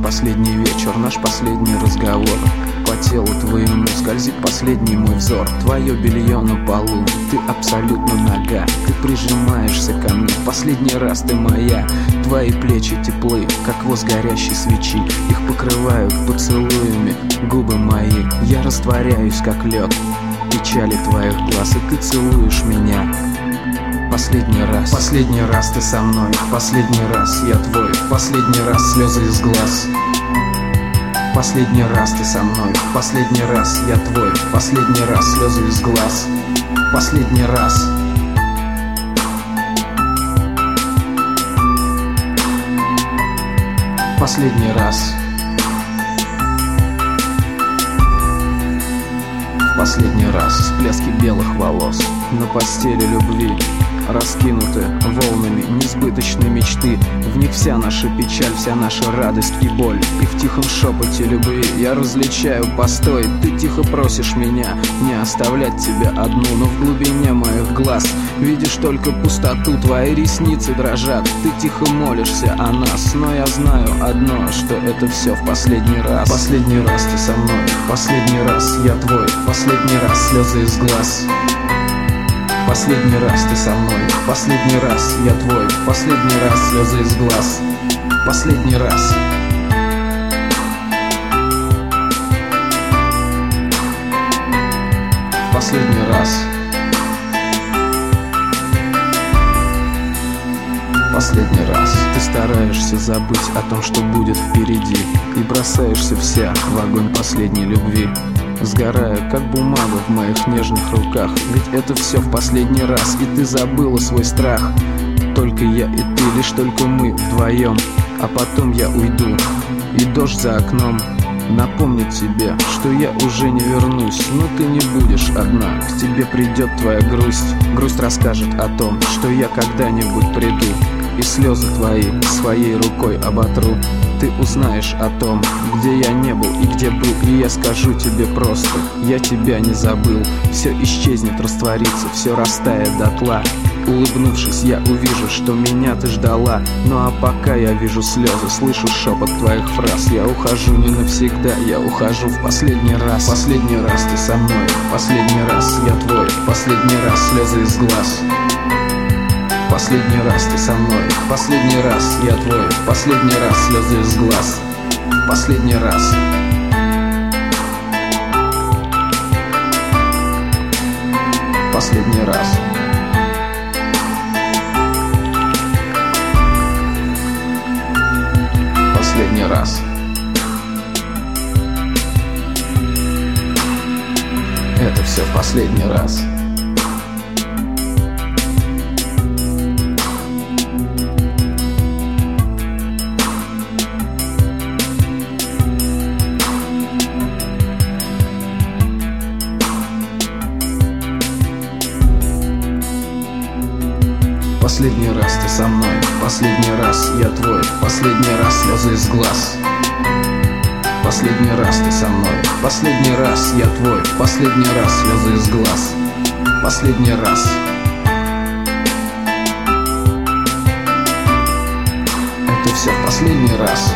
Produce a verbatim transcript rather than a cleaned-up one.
последний вечер, наш последний разговор. По телу твоему скользит последний мой взор. Твое белье на полу, ты абсолютно нага. Ты прижимаешься ко мне, последний раз ты моя. Твои плечи теплы, как воск горящей свечи. Их покрывают поцелуями губы мои. Я растворяюсь, как лед в печали твоих глаз, и ты целуешь меня. Последний раз, последний раз ты со мной, последний раз я твой, последний раз слезы из глаз. Последний раз ты со мной, последний раз я твой, последний раз слезы из глаз. Последний раз. Последний раз. Последний раз. Всплески белых волос на постели любви, раскинуты волнами несбыточной мечты. В них вся наша печаль, вся наша радость и боль. И в тихом шепоте любви я различаю постой. Ты тихо просишь меня не оставлять тебя одну, но в глубине моих глаз видишь только пустоту. Твои ресницы дрожат, ты тихо молишься о нас, но я знаю одно, что это все в последний раз. Последний раз ты со мной, последний раз я твой, последний раз слезы из глаз. Последний раз ты со мной, последний раз я твой, последний раз слезы из глаз. Последний раз. Последний раз. Последний раз. Ты стараешься забыть о том, что будет впереди, и бросаешься вся в огонь последней любви, сгорая, как бумага в моих нежных руках. Ведь это все в последний раз, и ты забыла свой страх. Только я и ты, лишь только мы вдвоем. А потом я уйду, и дождь за окном напомнит тебе, что я уже не вернусь. Но ты не будешь одна, к тебе придет твоя грусть. Грусть расскажет о том, что я когда-нибудь приду, и слезы твои своей рукой оботру. Ты узнаешь о том, где я не был и где был, и я скажу тебе просто: я тебя не забыл. Все исчезнет, растворится, все растает дотла. Улыбнувшись, я увижу, что меня ты ждала. Ну а пока я вижу слезы, слышу шепот твоих фраз. Я ухожу не навсегда, я ухожу в последний раз. Последний раз ты со мной, последний раз я твой, последний раз слезы из глаз. Последний раз ты со мной, последний раз я твой, последний раз слезы из глаз. Последний раз. Последний раз. Последний раз. Это все в последний раз. Последний раз ты со мной, последний раз я твой, последний раз слезы из глаз. Последний раз ты со мной, последний раз я твой, последний раз слезы из глаз. Последний раз. Это все в последний раз.